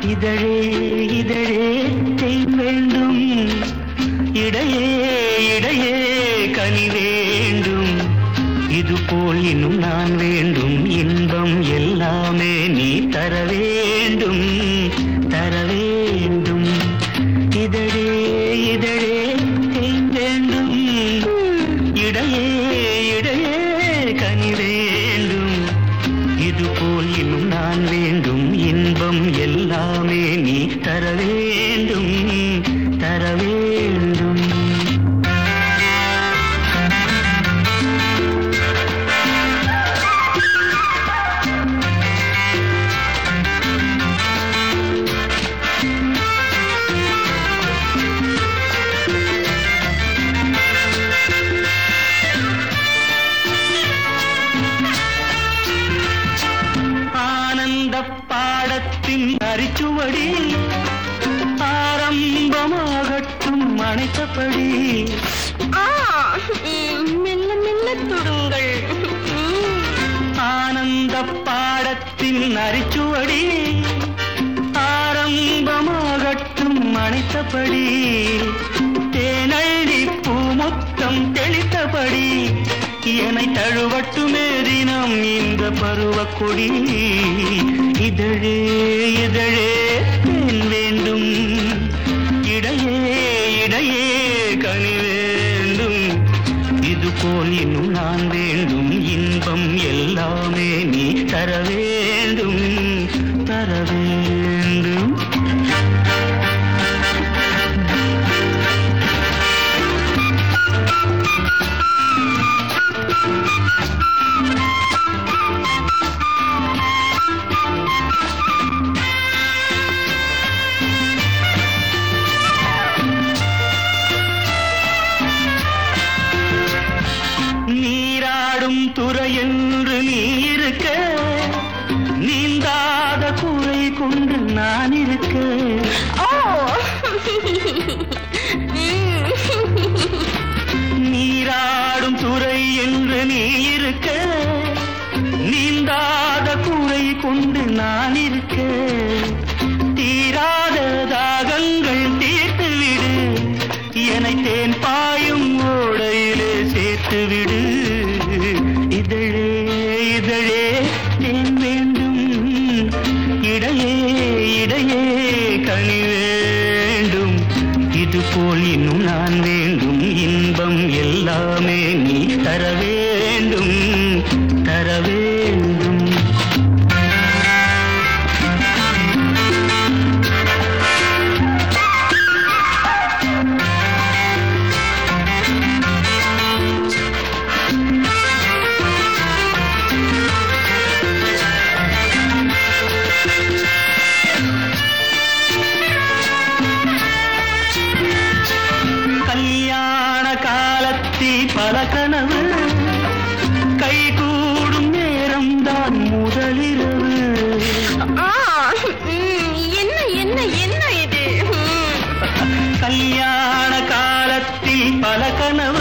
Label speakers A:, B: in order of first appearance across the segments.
A: இதழே இதழே தேன் வேண்டும், இடையே இடையே கனி வேண்டும். இதுபோல் இன்னும் நான் வேண்டும், இன்பம் எல்லாமே நீ தர வேண்டும், தர வேண்டும். இதழே இதழே தேன் வேண்டும், இடையே இடையே கனி வேண்டும். இதுபோல் இன்னும் நான் வேண்டும், இன்பம் எல்லாமே நீ தர வேண்டும், தர வேண்டும். பாடத்தின் அரிச்சுவடி ஆரம்பமாகட்டும் அணைத்தபடி.
B: மெல்ல மெல்ல தொடுங்கள்.
A: ஆனந்த பாடத்தின் அரிச்சுவடி ஆரம்பமாகட்டும் அணைத்தபடி. தேனள்ளி பூமுத்தம் தெளித்தபடி என்னை தழுவட்டுமே தினம் இந்த பருவக்கொடி. இதழே இதழே தேன் வேண்டும், இடையே இடையே கனி வேண்டும். இதுபோல் இன்னும் நான் வேண்டும், இன்பம் எல்லாமே நீ தர வேண்டும், தர வேண்டும். நீராடும் துறை என்று நீ இருக்க, நீந்தாத குறை கொண்டு நான் இருக்க. நீராடும் துறை என்று நீ இருக்க, நீந்தாத குறை கொண்டு நான் இருக்க. தீராத தாகங்கள் தீர்த்துவிடு, என்னை தேன் பாயும் ஓடையிலே சேர்த்துவிடு. இதழே இதழே தேன் வேண்டும், இடையே இடையே கனி வேண்டும். இதுபோல் இன்னும் நான் வேண்டும், இன்பம் எல்லாமே நீ தர வேண்டும், தர வேண்டும். கல்யாண காலத்தில் பல கனவு, கைகூடும் நேரம் தான் முதலிரவு.
B: என்ன என்ன என்ன இது?
A: கல்யாண காலத்தில் பல கனவு,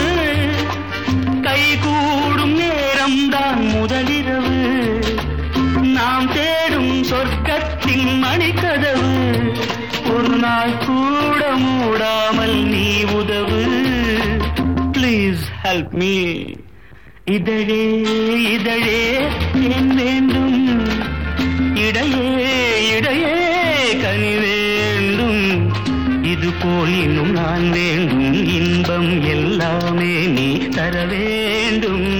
A: கைகூடும் நேரம் தான் முதலிரவு. நாம் தேடும் சொர்க்கத்தின் மணிக்கதவு, ஒரு நாள் கூட மூடாமல் நீ உதவு. Please help me. இதழே இதழே தேன் வேண்டும், இடையே இடையே கனி வேண்டும். இதுபோல் இன்னும் நான் வேண்டும், இன்பம் எல்லாமே நீ தர வேண்டும்.